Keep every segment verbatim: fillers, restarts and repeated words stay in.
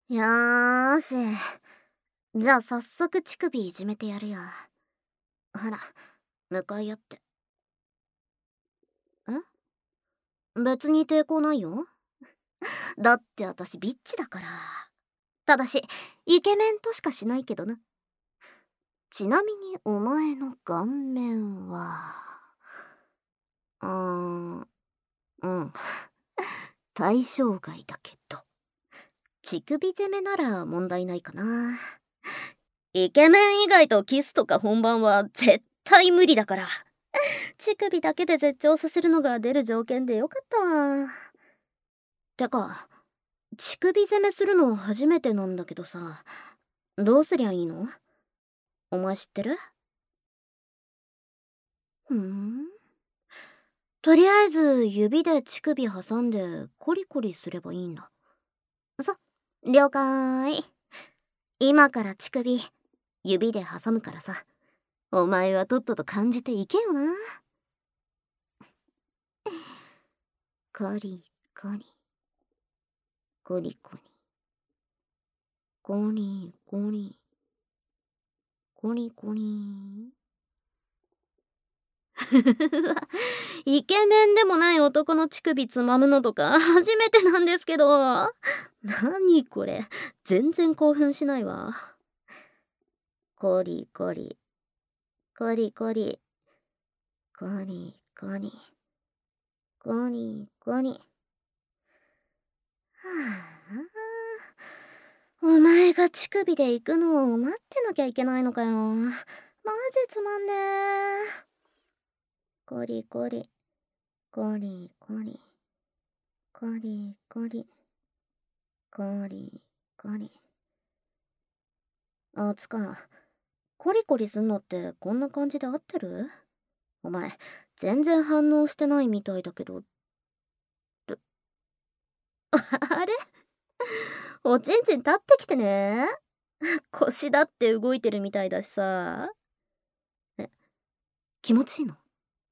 よーし。じゃあ早速乳首いじめてやるよ。ほら、向かい合って。ん？別に抵抗ないよ。だって私ビッチだから。ただし、イケメンとしかしないけどな。ちなみにお前の顔面は、うーん、うん。対象外だけど。乳首攻めなら問題ないかな。イケメン以外とキスとか本番は絶対無理だから。乳首だけで絶頂させるのが出る条件でよかったわ。てか、乳首攻めするの初めてなんだけどさ、どうすりゃいいの？お前知ってる？ふーん。とりあえず指で乳首挟んでコリコリすればいいんだ。さ、了解。今から乳首、指で挟むからさ。お前はとっとと感じていけよな。コリコリ。コリコリ。コリコリ。コリコリ。イケメンでもない男の乳首つまむのとか初めてなんですけど。なにこれ。全然興奮しないわ。コリコリ。コリコリ。コリコリ。コリコリ。はあ、お前が乳首で行くのを待ってなきゃいけないのかよ。マジつまんねえ。コリコリ。コリコリ。コリコリ。コリコリ。あつか、コリコリすんのってこんな感じで合ってる？お前、全然反応してないみたいだけど。あれ？おちんちん立ってきてね。腰だって動いてるみたいだしさ。え、気持ちいいの？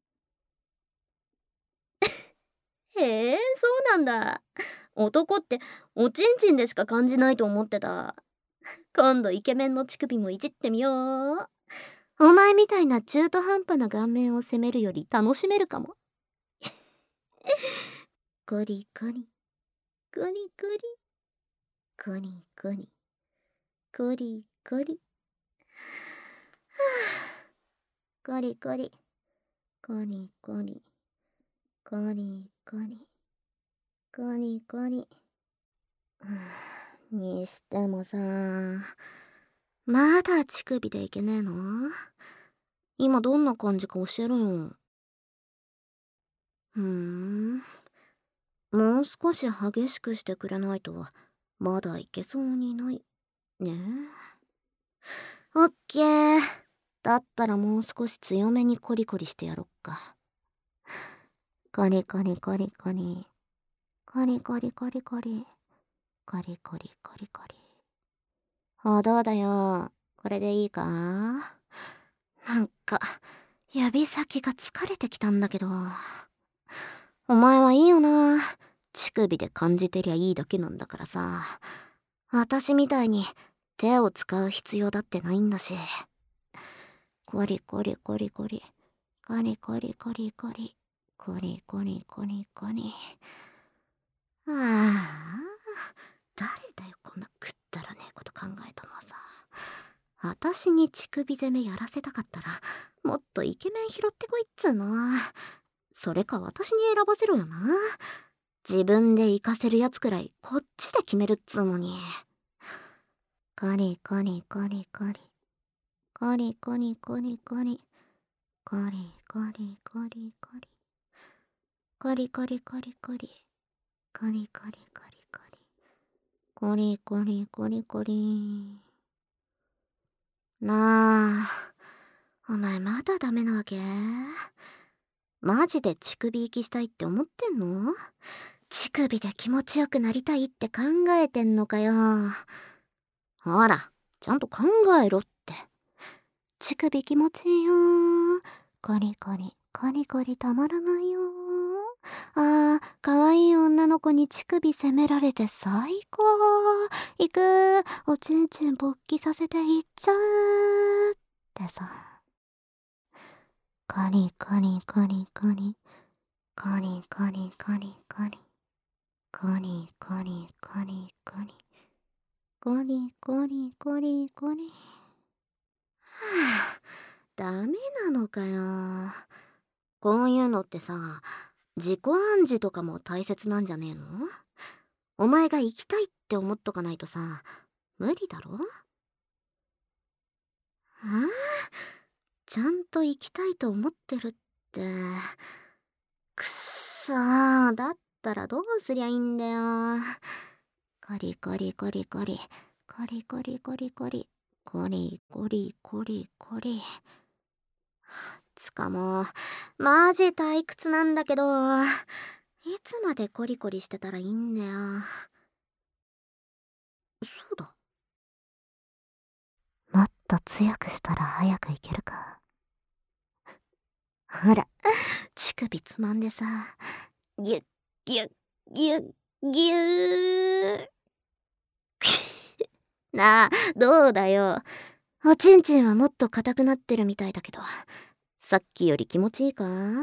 へえ、そうなんだ。男っておちんちんでしか感じないと思ってた。今度イケメンの乳首もいじってみよう。お前みたいな中途半端な顔面を責めるより楽しめるかも。コリコリ。コリコリ。コリコリ。コリコリ。はあ、コリコリ。コリコリ。コリコリ。コリコリ。にしてもさ、まだ乳首でいけねえの？今どんな感じか教えろよ。ふーん。もう少し激しくしてくれないと、まだいけそうにない。ねえ。オッケー。だったらもう少し強めにコリコリしてやろっか。コリコリコリコリ。コリコリコリコリ。コリコリコリコリ。あ、どうだよ。これでいいか？なんか、指先が疲れてきたんだけど。お前はいいよな。乳首で感じてりゃいいだけなんだからさ。私みたいに手を使う必要だってないんだし。コリコリコリコリ。コリコリコリコリ。コリコリコリコリ。ああ、誰だよこんなくったらねえこと考えたのはさ。私に乳首攻めやらせたかったら、もっとイケメン拾ってこいっつーの。それか私に選ばせろよな。自分で行かせるやつくらいこっちで決めるっつーのに。コリコリコリコリ。コリコリコリコリ。コリコリコリコリ。コリコリコリコリ。コリコリコリコリ。コリコリコリコリ。なあ、お前まだダメなわけ？マジで乳首行きしたいって思ってんの？乳首で気持ちよくなりたいって考えてんのかよ。ほら、ちゃんと考えろって。乳首気持ちいいよ。コリコリ、コリコリたまらないよ。 あー、かわいい女の子に乳首責められて最高。行く。おちんちん勃起させて行っちゃう。ってさ。カニカニカニカニ。カニカニカニカニ。カニカニカニカニ。カニカニカニカニ。はぁ、ダメなのかよ。こういうのってさ、自己暗示とかも大切なんじゃねえの？お前が行きたいって思っとかないとさ、無理だろ？ああ、ちゃんと行きたいと思ってるって。くっそー、だったらどうすりゃいいんだよ。コリコリコリコリ、コリコリコリコリ、コリコリコリコリ。つかもう、マジ退屈なんだけど、いつまでコリコリしてたらいいんだよ。そうだ。もっと強くしたら早くいけるか。ほら、乳首つまんでさ、ギュッギュッギュッギュー。なあ、どうだよ。おちんちんはもっと硬くなってるみたいだけど、さっきより気持ちいいか？は？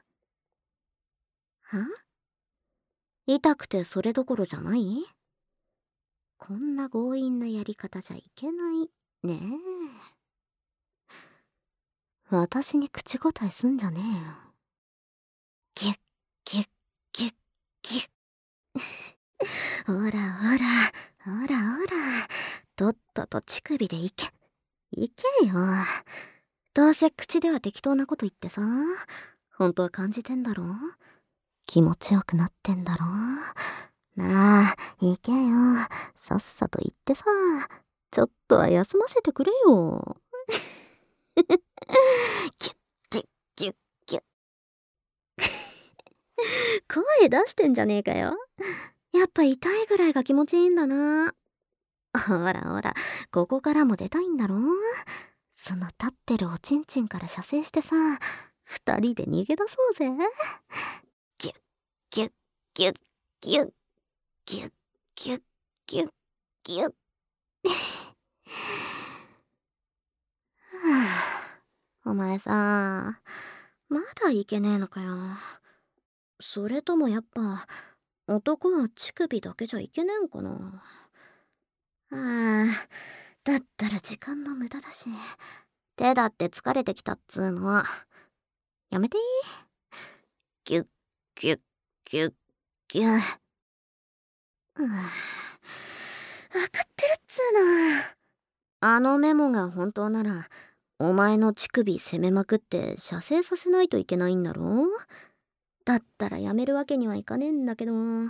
痛くてそれどころじゃない？こんな強引なやり方じゃいけないねえ。私に口答えすんじゃねえよ。ギュッギュッギュッギュッ。ほらほら、ほらほら、とっとと乳首でいけ。いけよ。どうせ口では適当なこと言ってさ、本当は感じてんだろ？気持ちよくなってんだろ？なあ、いけよ。さっさと言ってさ、ちょっとは休ませてくれよ。キュッキュッキュッキュッ。声出してんじゃねえかよ。やっぱ痛いぐらいが気持ちいいんだな。ほらほら、ここからも出たいんだろ？その立ってるおちんちんから射精してさ、二人で逃げ出そうぜ。ギュッギュッギュッギュッギュッギュッギュッギュッ。お前さ、まだいけねえのかよ。それともやっぱ、男は乳首だけじゃいけねえんかな。ああ、だったら時間の無駄だし、手だって疲れてきたっつーの。やめて。ギュッギュッギュッギュッ。うん、わかってるっつーの。あのメモが本当なら、お前の乳首攻めまくって射精させないといけないんだろ？だったらやめるわけにはいかねえんだけど。ほん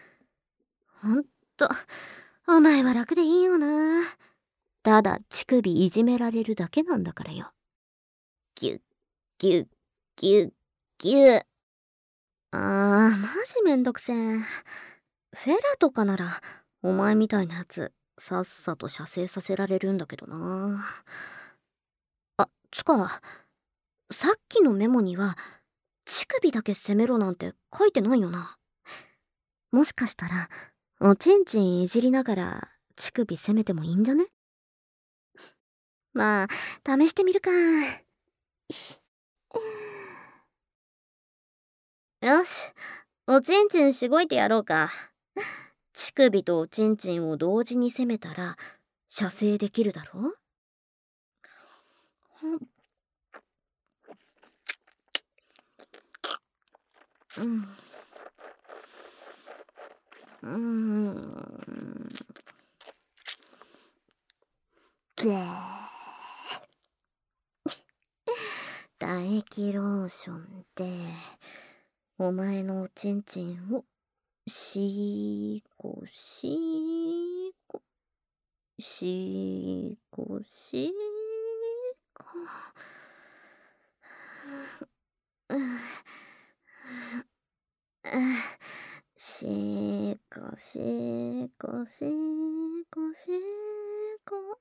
と、お前は楽でいいよな。ただ乳首いじめられるだけなんだからよ。ギュッギュッギュッギュッ。あー、マジめんどくせえ。フェラとかなら、お前みたいなやつ、さっさと射精させられるんだけどな。あ、つか、さっきのメモには、乳首だけ攻めろなんて書いてないよな。もしかしたら、おちんちんいじりながら乳首攻めてもいいんじゃね？まあ、試してみるか。よし、おちんちんしごいてやろうか。乳首とおちんちんを同時に攻めたら、射精できるだろ？うん。うーん。ぐー。唾液ローションで、お前のおちんちんを、しーこしーこ、しーこしーこ。うん。しーこしーこしーこしーこ。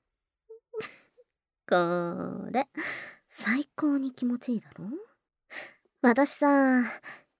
これ、最高に気持ちいいだろ？私さ、